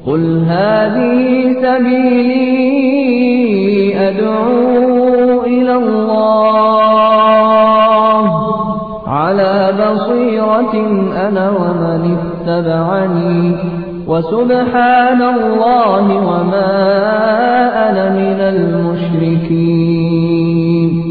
قل هذه سبيلي أدعو إلى الله على بصيرة أنا ومن اتبعني وسبحان الله وما أنا من المشركين.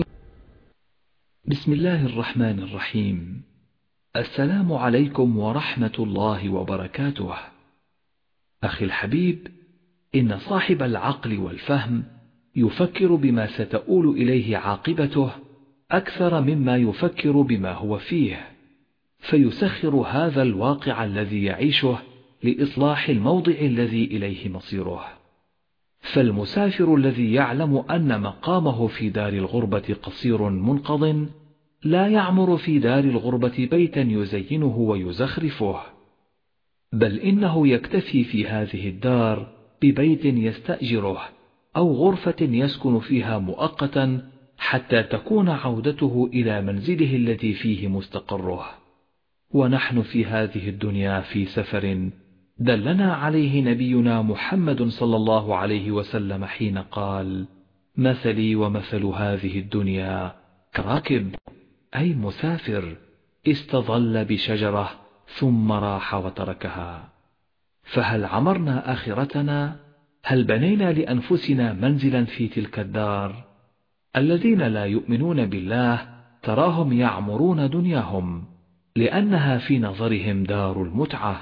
بسم الله الرحمن الرحيم. السلام عليكم ورحمة الله وبركاته. أخي الحبيب، إن صاحب العقل والفهم يفكر بما ستؤول إليه عاقبته أكثر مما يفكر بما هو فيه، فيسخر هذا الواقع الذي يعيشه لإصلاح الموضع الذي إليه مصيره. فالمسافر الذي يعلم أن مقامه في دار الغربة قصير منقض لا يعمر في دار الغربة بيتا يزينه ويزخرفه، بل إنه يكتفي في هذه الدار ببيت يستأجره أو غرفة يسكن فيها مؤقتا حتى تكون عودته إلى منزله الذي فيه مستقره. ونحن في هذه الدنيا في سفر دلنا عليه نبينا محمد صلى الله عليه وسلم حين قال: مثلي ومثل هذه الدنيا كراكب، أي مسافر استظل بشجرة ثم راح وتركها. فهل عمرنا آخرتنا؟ هل بنينا لأنفسنا منزلا في تلك الدار؟ الذين لا يؤمنون بالله تراهم يعمرون دنياهم لأنها في نظرهم دار المتعة،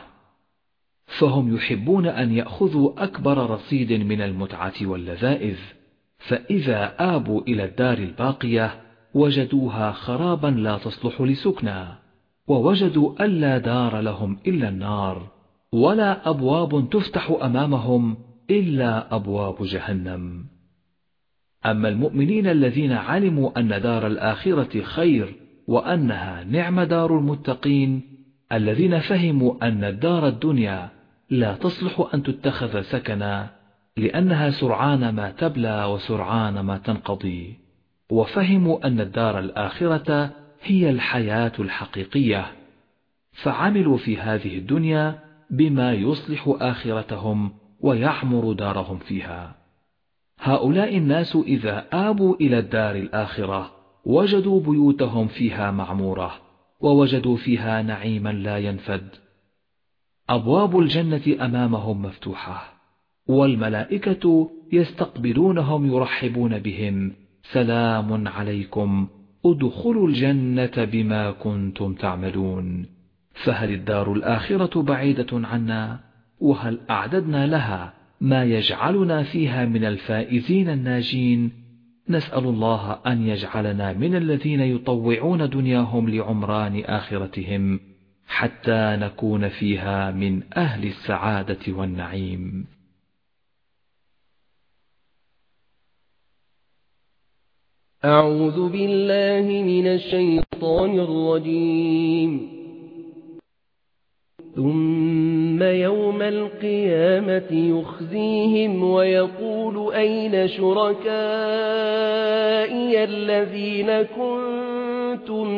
فهم يحبون أن يأخذوا أكبر رصيد من المتعة واللذائذ، فإذا آبوا إلى الدار الباقية وجدوها خرابا لا تصلح لسكنى، ووجدوا ألا دار لهم إلا النار، ولا أبواب تفتح أمامهم إلا أبواب جهنم. أما المؤمنين الذين علموا أن دار الآخرة خير وأنها نعم دار المتقين، الذين فهموا أن الدار الدنيا لا تصلح أن تتخذ سكنا لأنها سرعان ما تبلى وسرعان ما تنقضي، وفهموا أن الدار الآخرة هي الحياة الحقيقية، فعملوا في هذه الدنيا بما يصلح آخرتهم ويعمر دارهم فيها. هؤلاء الناس إذا آبوا إلى الدار الآخرة وجدوا بيوتهم فيها معمورة، ووجدوا فيها نعيما لا ينفد. أبواب الجنة أمامهم مفتوحة، والملائكة يستقبلونهم يرحبون بهم: سلام عليكم ادخلوا الجنة بما كنتم تعملون. فهل الدار الآخرة بعيدة عنا؟ وهل أعددنا لها ما يجعلنا فيها من الفائزين الناجين؟ نسأل الله أن يجعلنا من الذين يطوعون دنياهم لعمران آخرتهم حتى نكون فيها من أهل السعادة والنعيم. أعوذ بالله من الشيطان الرجيم. ثم يوم القيامة يخزيهم ويقول: أين شركائي الذين كنتم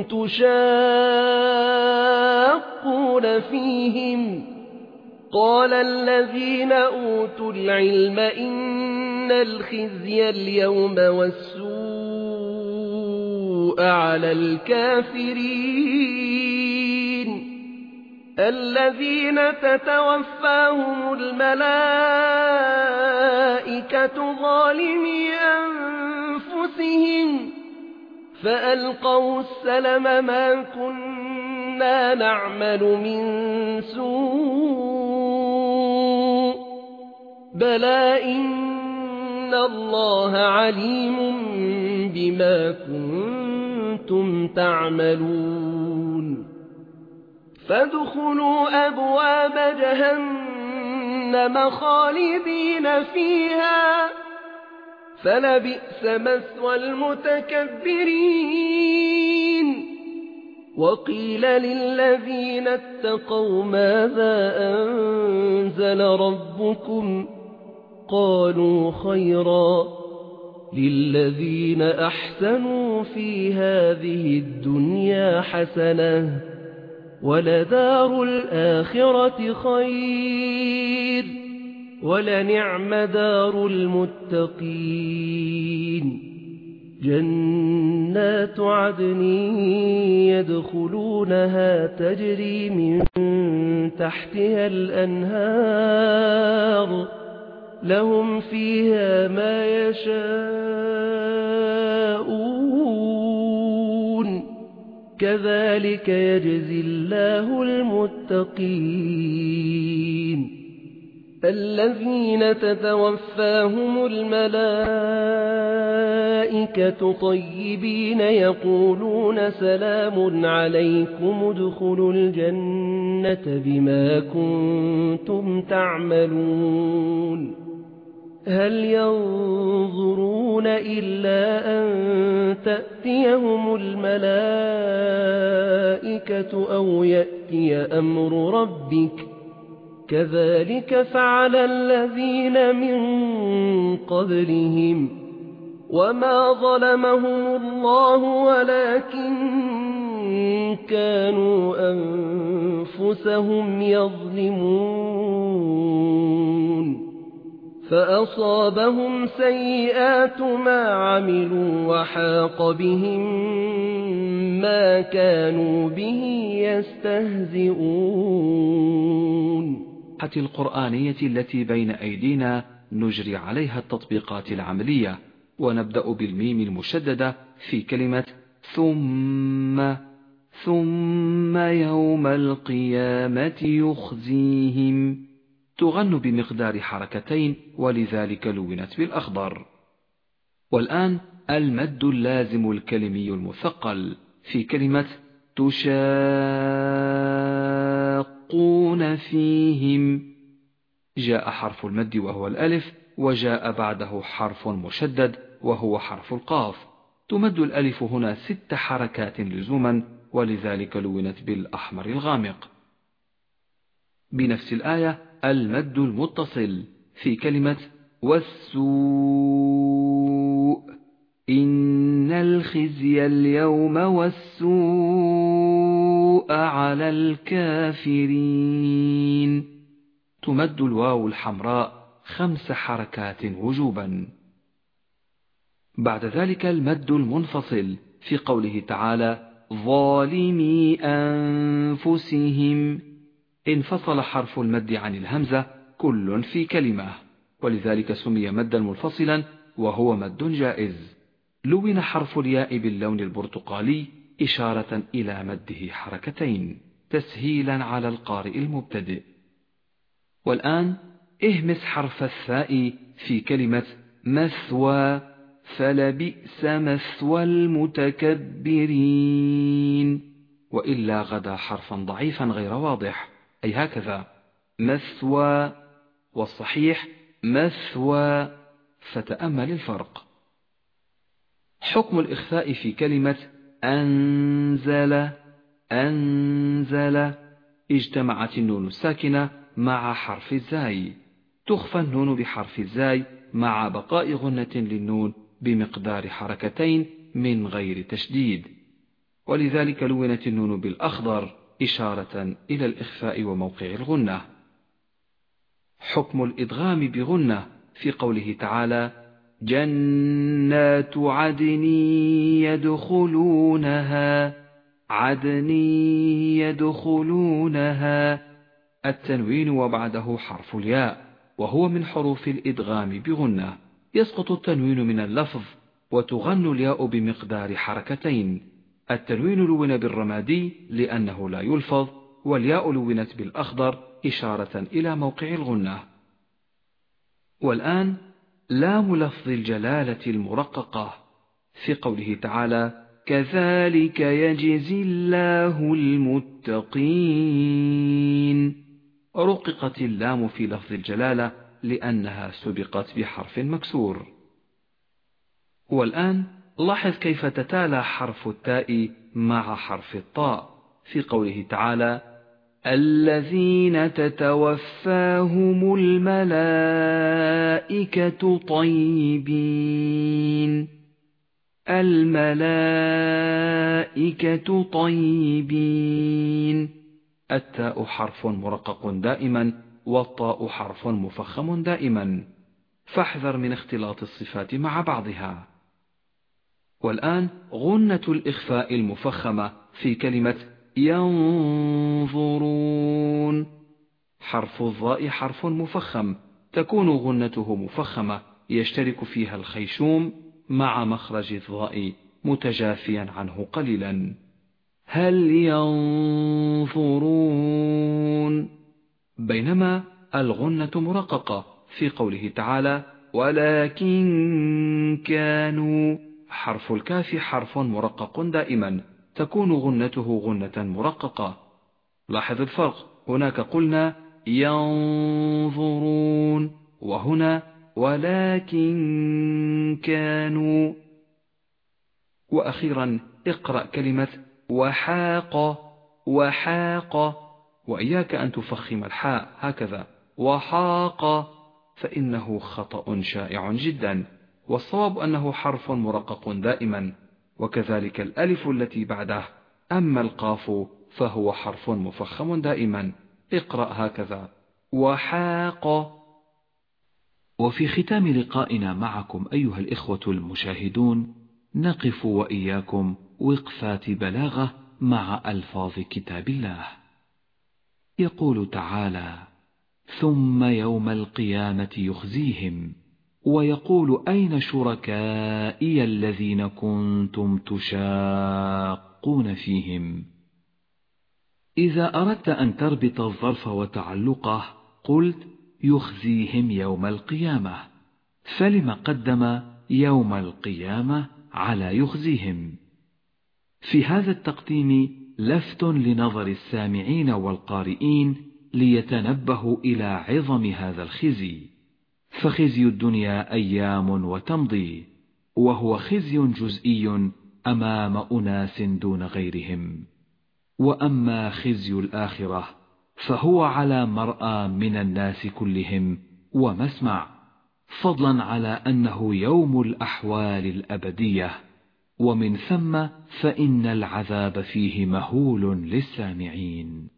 تشاقون فيهم؟ قال الذين أوتوا العلم إن الخزي اليوم والسوء على الكافرين الذين تتوفاهم الملائكة ظالمي أنفسهم فألقوا السلم: ما كنا نعمل من سوء بلى إن الله عليم بما كنتم تعملون. فادخلوا أبواب جهنم خالدين فيها فلبئس مثوى المتكبرين. وقيل للذين اتقوا: ماذا أنزل ربكم؟ قالوا: خيرا. للذين أحسنوا في هذه الدنيا حسنة ولدار الآخرة خير ولنعم دار المتقين جنات عدن يدخلونها تجري من تحتها الأنهار لهم فيها ما يشاءون كذلك يجزي الله المتقين الذين تتوفاهم الملائكة طيبين يقولون سلام عليكم ادخلوا الجنة بما كنتم تعملون هل ينظرون إلا أن تأتيهم الملائكة أو يأتي أمر ربك كذلك فعل الذين من قبلهم وما ظلمهم الله ولكن كانوا أنفسهم يظلمون فأصابهم سيئات ما عملوا وحاق بهم ما كانوا به يستهزئون. القرآنية التي بين أيدينا نجري عليها التطبيقات العملية، ونبدأ بالميم المشددة في كلمة ثم يوم القيامة يخزيهم، تغن بمقدار حركتين ولذلك لونت بالأخضر. والآن المد اللازم الكلمي المثقل في كلمة تشاقون فيهم، جاء حرف المد وهو الألف، وجاء بعده حرف مشدد وهو حرف القاف. تمد الألف هنا 6 حركات لزوما ولذلك لونت بالأحمر الغامق. بنفس الآية المد المتصل في كلمة والسوء إن الخزي اليوم والسوء على الكافرين، تمد الواو الحمراء 5 حركات وجوبا. بعد ذلك المد المنفصل في قوله تعالى ظالمي أنفسهم، انفصل حرف المد عن الهمزة كل في كلمة، ولذلك سمي مدا منفصلا وهو مد جائز. لون حرف الياء باللون البرتقالي إشارة إلى مده حركتين تسهيلا على القارئ المبتدئ. والآن اهمس حرف الثاء في كلمة مثوى فلبئس مثوى المتكبرين، وإلا غدا حرفا ضعيفا غير واضح، أي هكذا مثوى، والصحيح مثوى، فتأمل الفرق. حكم الإخفاء في كلمة أنزل اجتمعت النون الساكنة مع حرف الزاي، تخفى النون بحرف الزاي مع بقاء غنة للنون بمقدار حركتين من غير تشديد، ولذلك لونت النون بالأخضر إشارة إلى الإخفاء وموقع الغنة. حكم الإدغام بغنة في قوله تعالى جنات عدن يدخلونها، التنوين وبعده حرف الياء وهو من حروف الإدغام بغنة، يسقط التنوين من اللفظ وتغن الياء بمقدار حركتين. التنوين لون بالرمادي لأنه لا يلفظ، والياء لونت بالأخضر إشارة إلى موقع الغنة. والآن لام لفظ الجلالة المرققة في قوله تعالى كذلك يجزي الله المتقين، رققت اللام في لفظ الجلالة لأنها سبقت بحرف مكسور. والآن لاحظ كيف تتالى حرف التاء مع حرف الطاء في قوله تعالى الذين تتوفاهم الملائكة طيبين، التاء حرف مرقق دائما والطاء حرف مفخم دائما، فاحذر من اختلاط الصفات مع بعضها. والآن غنة الإخفاء المفخمة في كلمة ينظرون. حرف الظاء حرف مفخم، تكون غنته مفخمة، يشترك فيها الخيشوم مع مخرج الظاء متجافيا عنه قليلا. هل ينظرون، بينما الغنة مرققة في قوله تعالى ولكن كانوا. حرف الكاف حرف مرقق دائما، تكون غنته غنة مرققة. لاحظ الفرق، هناك قلنا ينظرون، وهنا ولكن كانوا. وأخيرا اقرأ كلمة وحاق. وحاق، وإياك أن تفخم الحاء هكذا وحاق، فإنه خطأ شائع جدا، والصواب أنه حرف مرقق دائما، وكذلك الألف التي بعده. أما القاف فهو حرف مفخم دائما، اقرأ هكذا وحاق. وفي ختام لقائنا معكم أيها الإخوة المشاهدون، نقف وإياكم وقفات بلاغة مع ألفاظ كتاب الله. يقول تعالى ثم يوم القيامة يخزيهم ويقول أين شركائي الذين كنتم تشاقون فيهم. إذا أردت أن تربط الظرف وتعلقه قلت يخزيهم يوم القيامة، فلم قدم يوم القيامة على يخزيهم؟ في هذا التقديم لفت لنظر السامعين والقارئين ليتنبهوا إلى عظم هذا الخزي، فخزي الدنيا أيام وتمضي، وهو خزي جزئي أمام أناس دون غيرهم. وأما خزي الآخرة فهو على مرأى من الناس كلهم ومسمع، فضلا على أنه يوم الأحوال الأبدية، ومن ثم فإن العذاب فيه مهول للسامعين.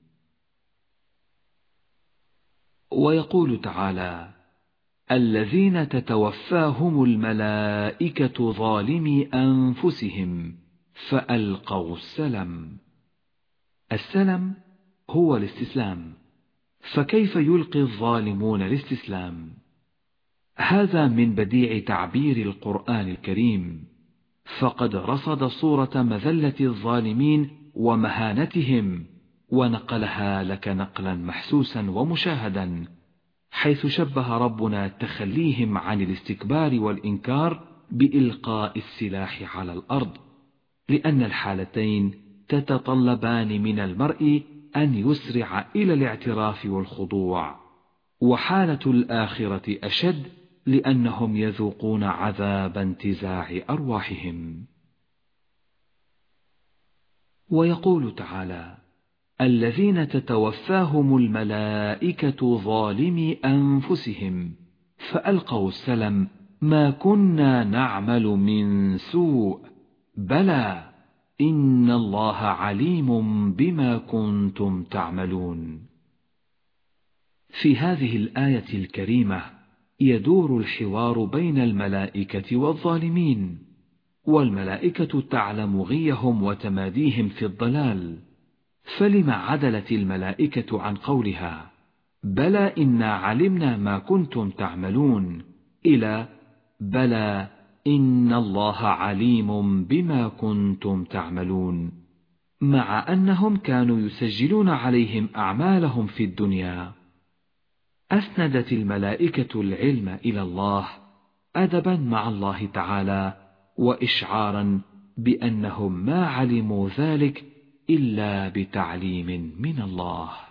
ويقول تعالى الذين تتوفاهم الملائكة ظالمي أنفسهم فألقوا السلم. السلم هو الاستسلام، فكيف يلقي الظالمون الاستسلام؟ هذا من بديع تعبير القرآن الكريم، فقد رصد صورة مذلة الظالمين ومهانتهم، ونقلها لك نقلا محسوسا ومشاهدا، حيث شبه ربنا تخليهم عن الاستكبار والإنكار بإلقاء السلاح على الأرض، لأن الحالتين تتطلبان من المرء أن يسرع إلى الاعتراف والخضوع، وحالة الآخرة أشد لأنهم يذوقون عذاب انتزاع أرواحهم. ويقول تعالى الذين تتوفاهم الملائكة ظالمي أنفسهم فألقوا السلم ما كنا نعمل من سوء بلى إن الله عليم بما كنتم تعملون. في هذه الآية الكريمة يدور الحوار بين الملائكة والظالمين، والملائكة تعلم غيهم وتماديهم في الضلال، فلم عدلت الملائكة عن قولها بلى إنا علمنا ما كنتم تعملون إلى بلى إن الله عليم بما كنتم تعملون، مع أنهم كانوا يسجلون عليهم أعمالهم في الدنيا. أسندت الملائكة العلم إلى الله أدبا مع الله تعالى، وإشعارا بأنهم ما علموا ذلك إلا بتعليم من الله.